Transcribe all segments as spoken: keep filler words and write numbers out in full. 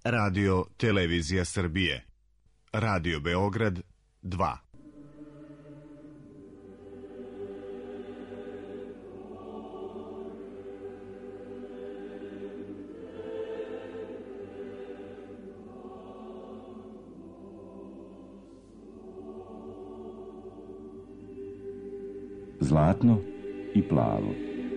Radio Televizija Srbije, Radio Beograd dva. Zlatno i plavo.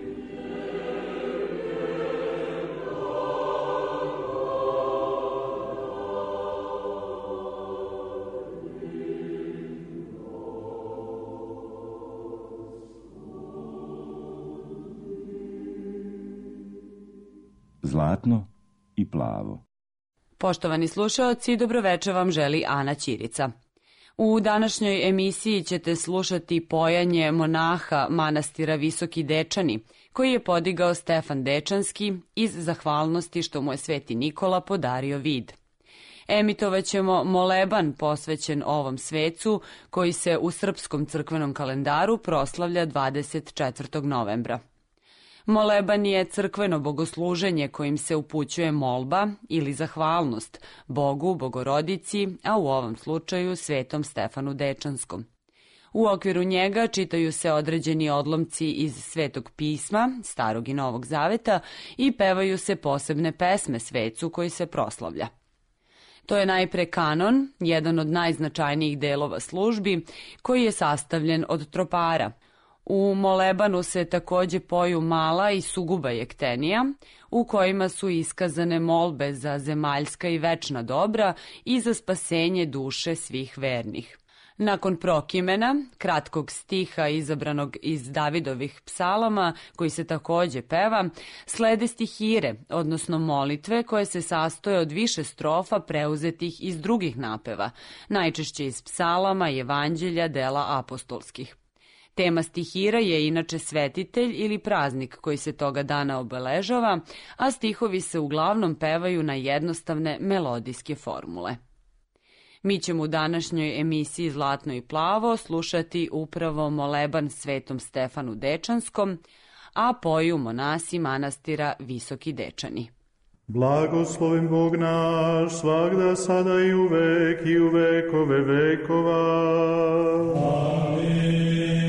Zlatno i plavo. Poštovani slušaoci, dobroveče vam želi Ana Ćirica. U današnjoj emisiji ćete slušati pojanje monaha manastira Visoki Dečani, koji je podigao Stefan Dečanski iz zahvalnosti što mu je Sveti Nikola podario vid. Emitovaćemo moleban posvećen ovom svecu, koji se u srpskom crkvenom kalendaru proslavlja dvadeset četvrtog novembra. Moleban je crkveno bogosluženje kojim se upućuje molba ili zahvalnost Bogu, Bogorodici, a u ovom slučaju Svetom Stefanu Dečanskom. U okviru njega čitaju se određeni odlomci iz Svetog pisma, Starog i Novog Zaveta, i pevaju se posebne pesme svecu koji se proslavlja. To je najpre kanon, jedan od najznačajnijih delova službi, koji je sastavljen od tropara. U molebanu se takođe poju mala i suguba jektenija, u kojima su iskazane molbe za zemaljska i večna dobra i za spasenje duše svih vernih. Nakon prokimena, kratkog stiha izabranog iz Davidovih psalama, koji se takođe peva, slede stihire, odnosno molitve koje se sastoje od više strofa preuzetih iz drugih napeva, najčešće iz psalama i evanđelja dela apostolskih. Tema stihira je inače svetitelj ili praznik koji se toga dana obeležava, a stihovi se uglavnom pevaju na jednostavne melodijske formule. Mi ćemo u današnjoj emisiji Zlatno i plavo slušati upravo moleban Svetom Stefanu Dečanskom, a poju monasi manastira Visoki Dečani. Blagoslovim Bog naš, svagda, sada i uvek i u vekove vekova. Amin.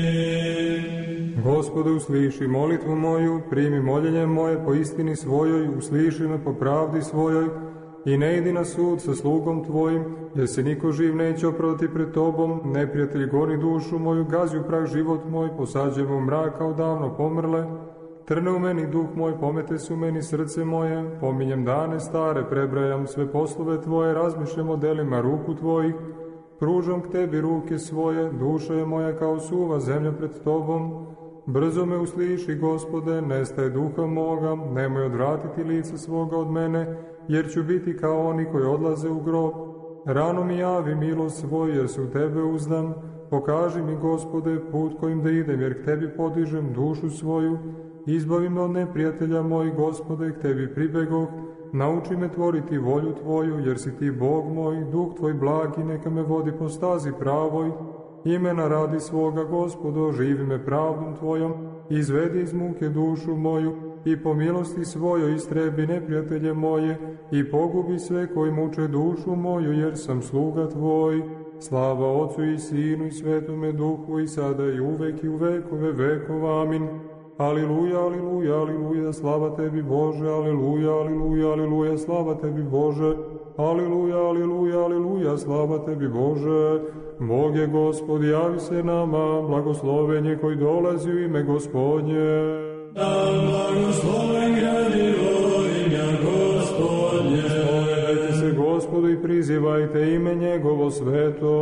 Gospode, usliši molitvu moju, primi moljenje moje po istini svojoj, usliši me po pravdi svojoj i ne idi na sud sa slugom tvojim, jer se niko živ neće oprati pred tobom, neprijatelj goni dušu moju, gazi u prah život moj, posađujem u mrak kao davno pomrle. Trne u meni duh moj, pomete su meni srce moje, pominjem dane stare, prebrajam sve poslove tvoje, razmišljam o delima ruku tvojih, pružam k tebi ruke svoje, duša je moja kao suva zemlja pred tobom. Brzo me usliši, Gospode, nestaje duha moga, nemoj odvratiti lica svoga od mene, jer ću biti kao oni koji odlaze u grob. Rano mi javi milost svoju, jer se u tebe uzdam. Pokaži mi, Gospode, put kojim da idem, jer k tebi podižem dušu svoju. Izbavi me od neprijatelja mojih, Gospode, k tebi pribegoh. Nauči me tvoriti volju tvoju, jer si ti Bog moj, duh tvoj blagi, neka me vodi po stazi pravoj. Imena radi svoga, Gospodo, živi me pravdom tvojom, izvedi iz muke dušu moju i po milosti svojoj istrebi neprijatelje moje i pogubi sve koji muče dušu moju, jer sam sluga tvoj. Slava Otcu i Sinu i Svetome Duhu i sada i uvek i u vekove vekova. Amin. Aliluja, aliluja, aliluja, slava tebi Bože, aliluja, aliluja, aliluja, slava tebi Bože, aliluja, aliluja, aliluja, slava tebi Bože. Bog je Gospod, javi se nama, blagosloven je koji dolazi u ime Gospodnje. Da blagosloven gradivo imja Gospodnje. Spovedajte se Gospodu i prizivajte ime njegovo sveto.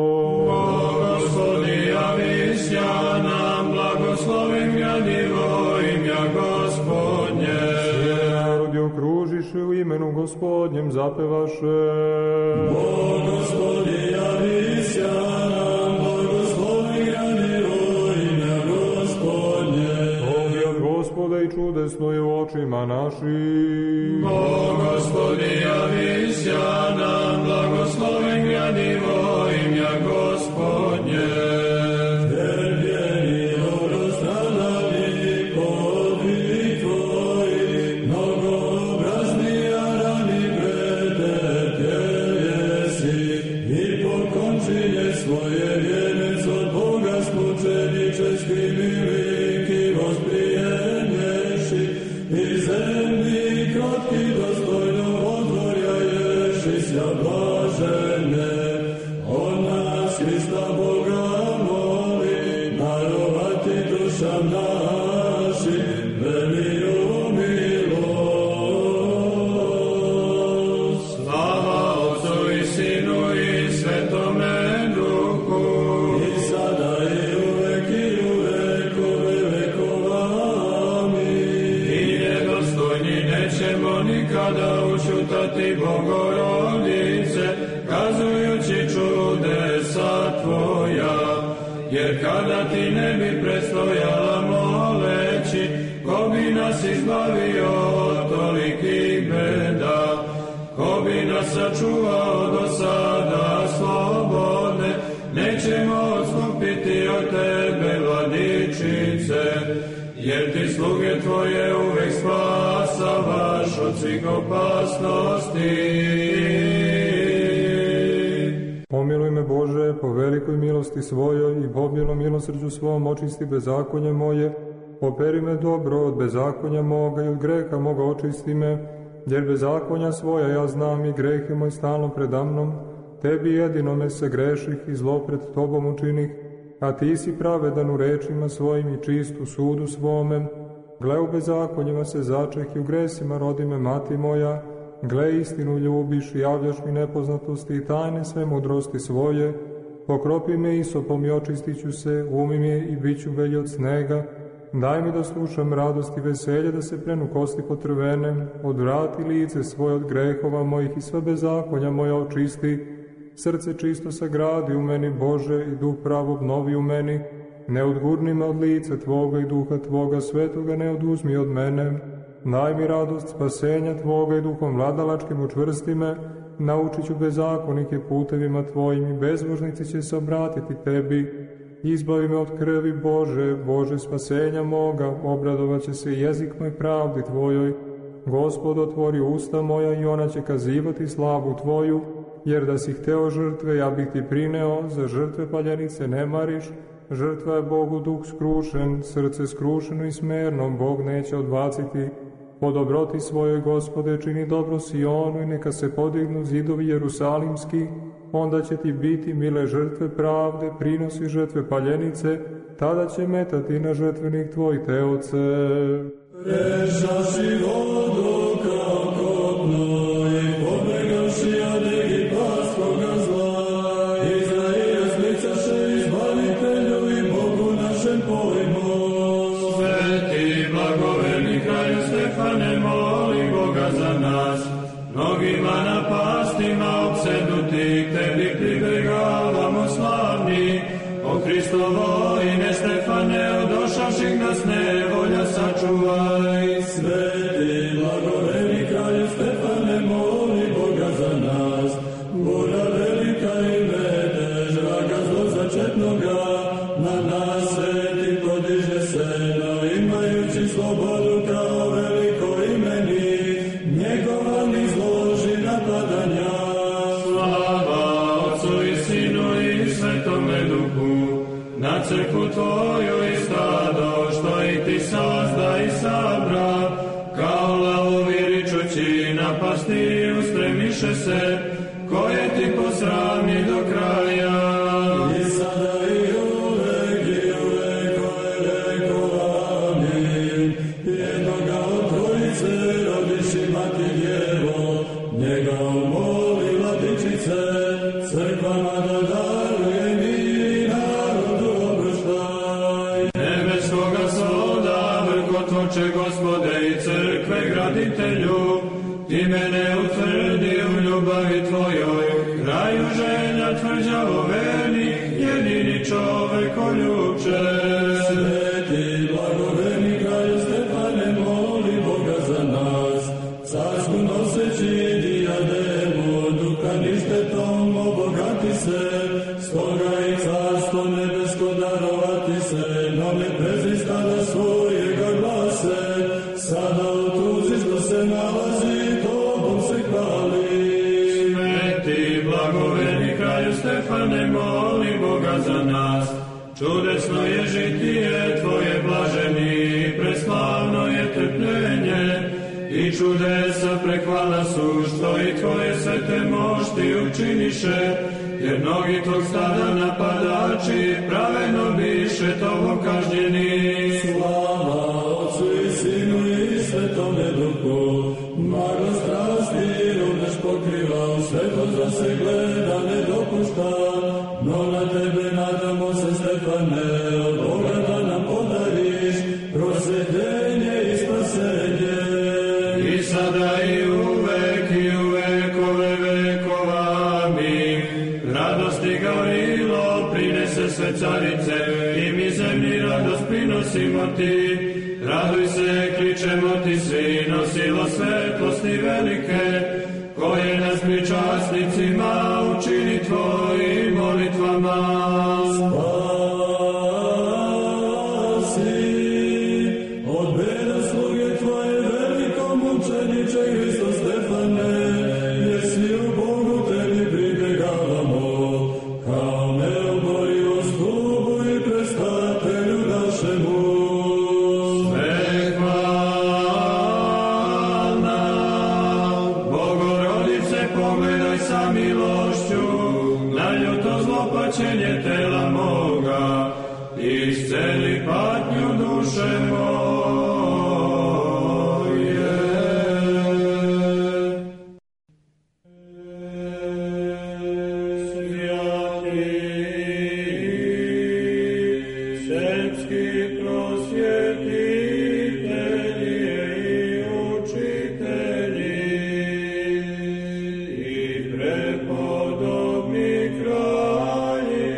Gospodi, javi se nam, blagosloven gradivo imja Gospodnje. Sve narodi okružiše u imenu Gospodnjem zapevaše. Gospodi, javi se nam, blagosloven gradivo imja Gospodnje. Pogled Gospoda i čudesno je u očima našim. Gospodi, javi se nam, blagosloven gradivo imja Gospodnje. Terbjeni dobrostradali podvig tvoji, mnogo obrazni arani prete Božja blažene, od nas Hrista Boga moli, darovati dušam našim veliju milost. Slava Otcu i Sinu i Svetome Duhu, i sada i uvek i u vekove vekova. Amin. I nedostojni nećemo nikada učutati Bogorodice, kazujući čudesa Tvoja, jer kada Ti ne bi predstojala moleći, ko bi nas izbavio od tolikih beda, ko bi nas sačuvao do sada slobodne, nećemo odstupiti od Tebe, Vladičice, jer Ti sluge Tvoje uvek spasavaš od svih opasnosti. Pomiluj me, Bože, po velikoj milosti svojoj i po obilnom milosrđu svom očisti bezakonje moje, operi me dobro od bezakonja moga i od greha moga očisti me, jer bezakonja svoja ja znam i greh je moj stalno predamnom, Tebi jedinome se greših i zlo pred Tobom učinih, a Ti si pravedan u rečima svojim i čist u sudu svome. Gle, u bezakonjima se začeh i u gresima rodi me mati moja, gle, istinu ljubiš i javljaš mi nepoznatosti i tajne sve mudrosti svoje. Pokropi me isopom i očistit ću se, umi mi i bit ću belji od snega. Daj mi da slušam radost i veselje, da se prenu kosti potrvene, odvrati lice svoje od grehova mojih i sva bezakonja moja očisti. Srce čisto sagradi u meni, Bože, i duh pravo obnovi u meni. Ne odgurni me od lica Tvoga i duha Tvoga svetoga ne oduzmi od mene. Daj mi radost spasenja Tvoga i duhom vladalačkim učvrsti me. Naučit ću bezakonike putevima Tvojim i bezbožnici će se obratiti Tebi. Izbavi me od krvi, Bože, Bože spasenja moga, obradovat će se jezik moj pravdi Tvojoj. Gospod, otvori usta moja i ona će kazivati slavu Tvoju, jer da si hteo žrtve, ja bih Ti prineo, za žrtve paljenice ne mariš. Žrtva je Bogu duh skrušen, srce skrušeno i smerno, Bog neće odbaciti. Po dobroti svojoj, Gospode, čini dobro Sionu i neka se podignu zidovi jerusalimski, onda će Ti biti mile žrtve pravde, prinosi žrtve paljenice, tada će metati na žrtvenik Tvoj Teoce. Rešaši vodu kao kopno i pobegavši od egipatskoga zla, Izrael slicaše izbavitelju i Bogu našem pojmo. Sveti blagoverni kralju Stefane, moli Boga za nas, mnogima napastima opsednuti, Tebi pribegavamo slavni. O Hristovo ime Stefane, odošavših nas nevolja sačuvaj. Sveti blagoverni kralju Stefane, moli Boga za nas, bura velika i metež, vraga zlozačetnoga, na nas sveti podiže se, no imajući slobodu kao veliko imeni, njegova izloži napadanja. Slava Otcu i Sinu i Svetome Duhu, na crkvu Tvoju i stado, što i Ti sazda i sabra, kao lavu viričući napasti ustremiše se, koje Ti posrami do kraja. I sada i uvek i uvek ove vekova, amin. Jednoga od Trojice rodiši Mati Djevo, njega umoli Vladičice, crkvama da daruje mir narodu oproštaj. Nebeskoga svoda, vrkotvoče Gospode i crkve graditelju, Ti mene utvrdi u ljubavi Tvojoj, kraju želja tvrđavo verni, jedini čovekoljuče. Sveti blagoverni kralju Stefane, moli Boga za nas, carsku noseći dijademu, duha ništetom obogati se, stoga i carstvo nebesko darovati se, no ne prezri stada svojega glase, sada u tuzi što se nalazi, Tobom se hvali. Sveti blagoverni kralju Stefane, moli Boga za nas, čudesno je žitije Tvoje blaženi, preslavno je trpljenje, i čudesa prehvalna su, što i tvoje svete mošti učiniše, jer mnogi tvog stada napadači pravedno biše tobom kažnjeni. Slava Otcu i Sinu i Svetome Duhu, magla strasti rudeš pokriva, svetlo za se gleda ne dopušta, no na tebe nadamo se, Stefane, od Boga da nam podariš prosvetljenje i spasenje. I sada i uvek i u vekove vekova, amin. Radosti Gavrilo prinese sve carice, i mi zemlji radost prinosimo ti. Raduj se, kličemo ti svi, nosilo svetlosti velike, koje nas pričasnicima učini tvojim molitvama. Tela moga, isceli patnju duše moje. Svjati srpski prosvjetitelji i učitelji i prepodobni kralji,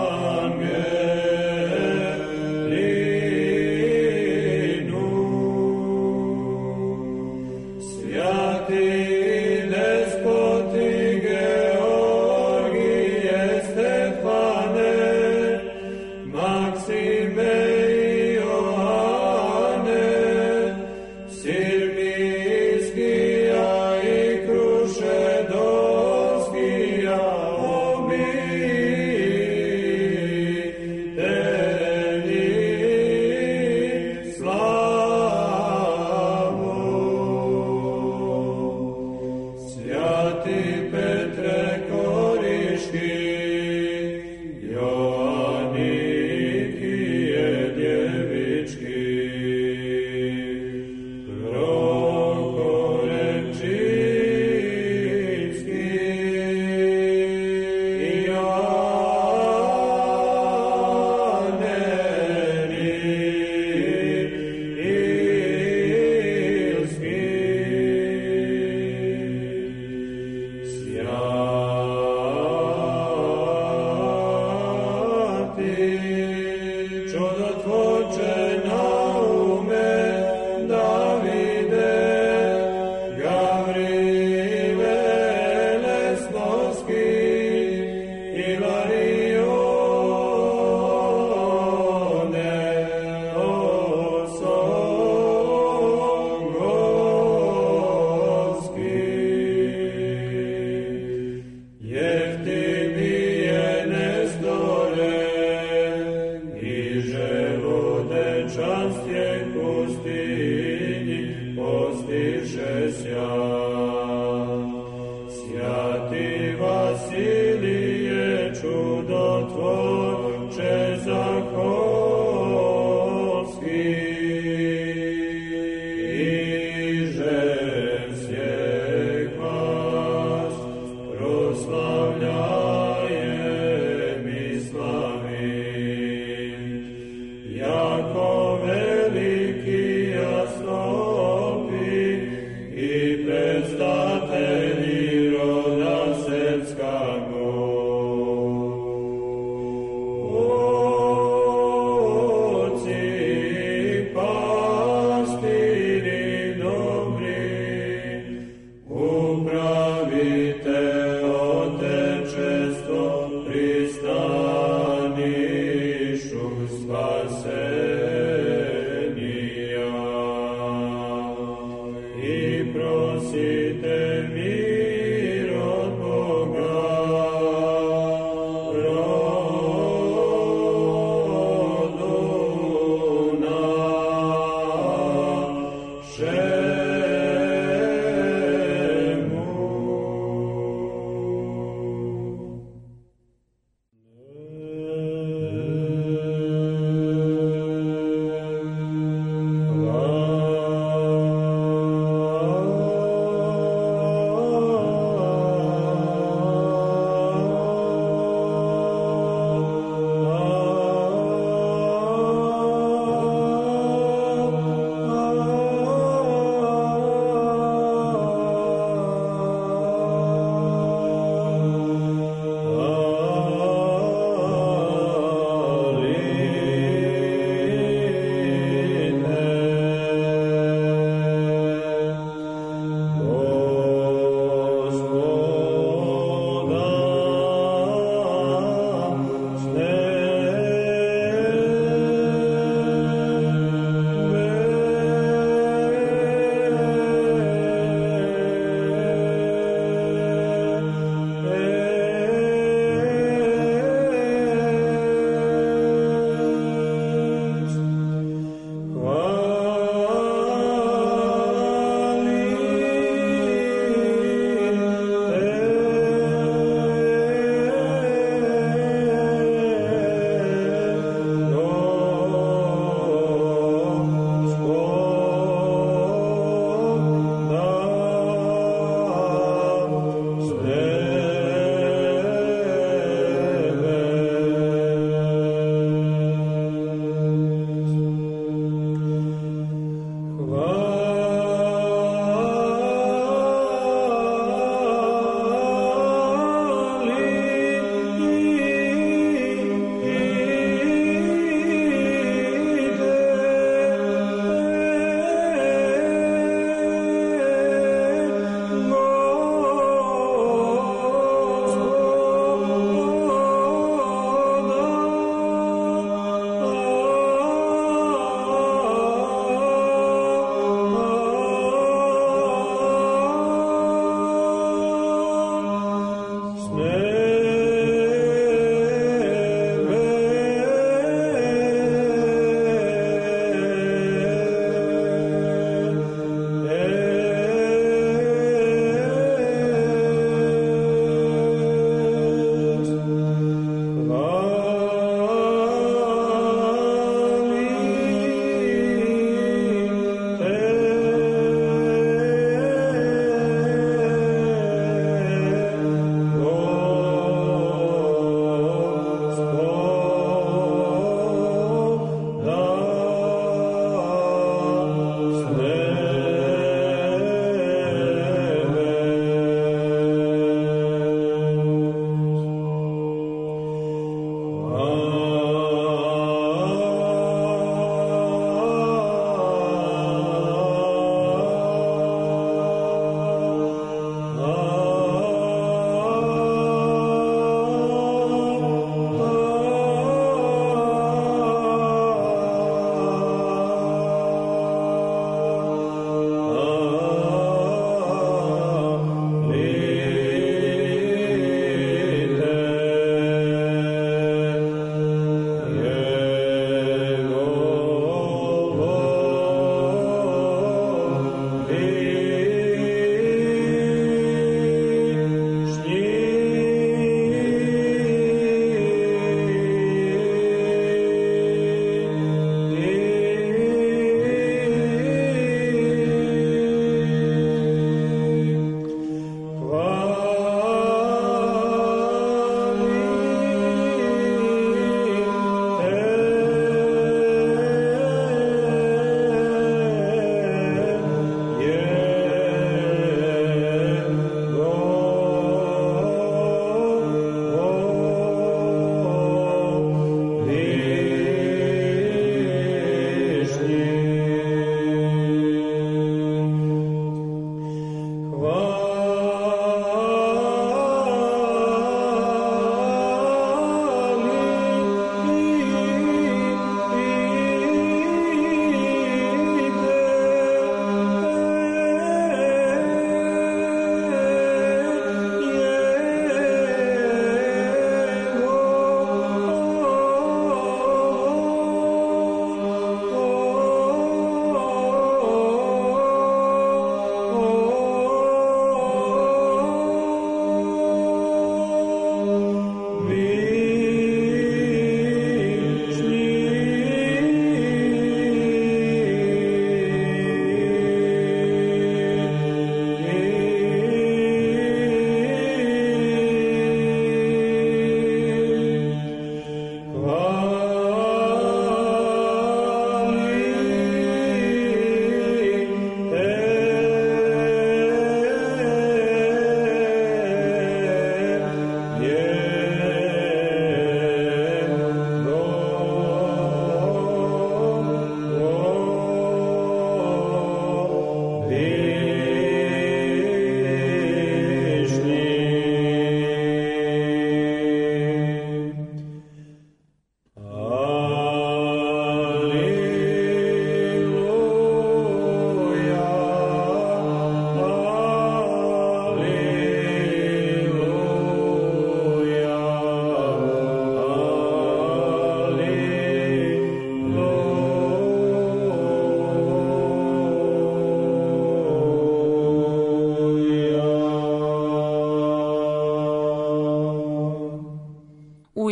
Angelinu pustinji postiše sjaj. Sjati Vasilije, čudotvorče Zaholski, iže sjek vas proslavljajem i slavim. Jako veliki jasnopi i predstatelji roda srpskog. Oci, pastiri dobri, upravite otečestvo pristanišu spasenija i prosite mir od Boga, rodu našemu.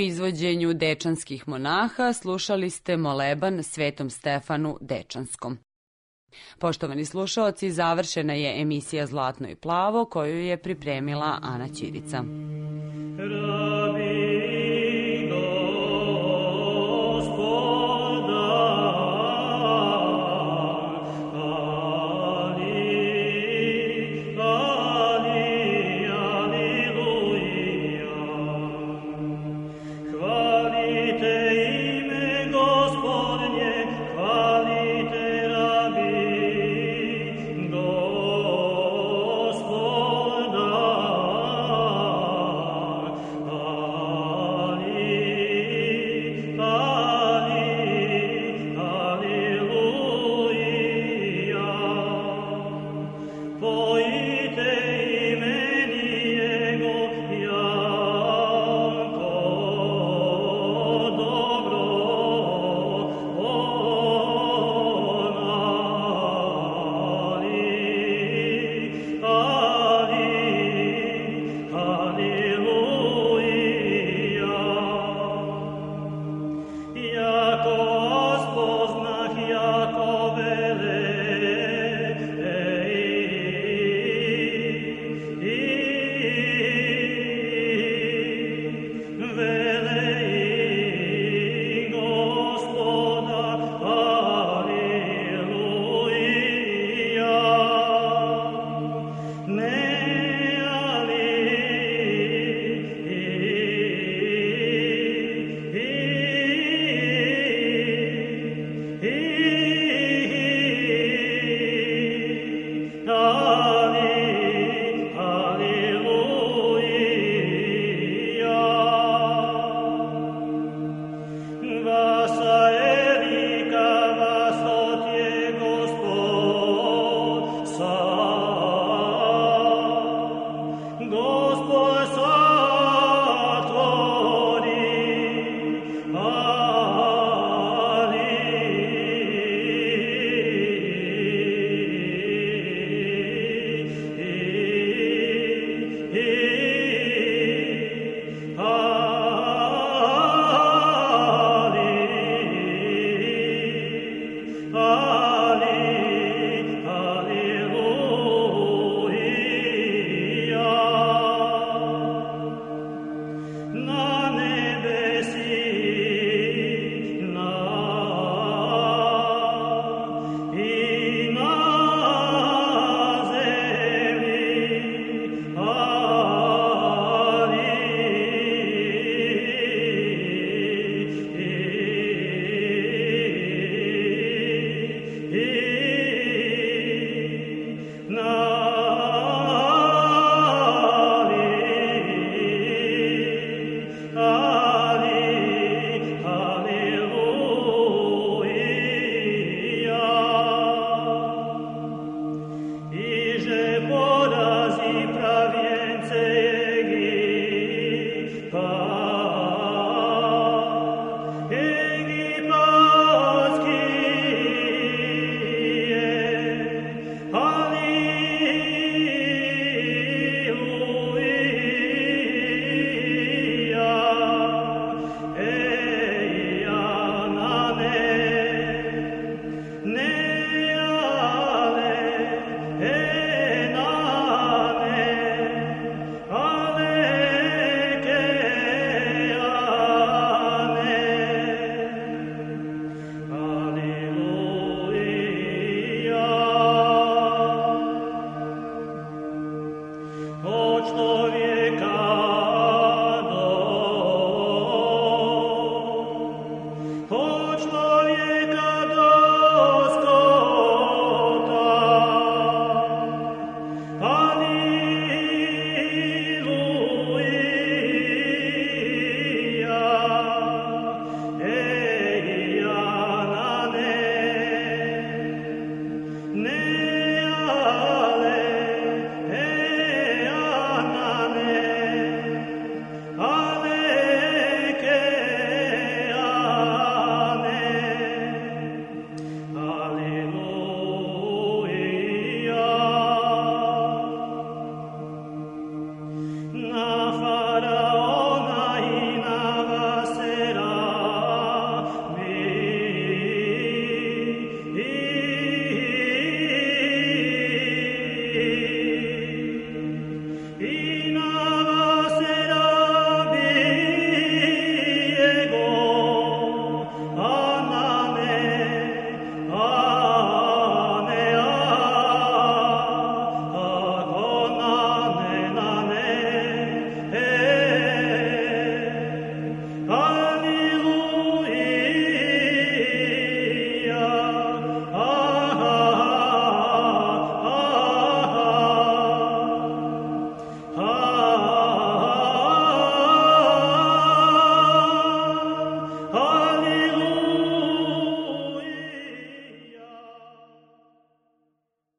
izvođenju dečanskih monaha slušali ste moleban Svetom Stefanu Dečanskom. Poštovani slušaoci, završena je emisija Zlatno i plavo koju je pripremila Ana Ćirica. Ne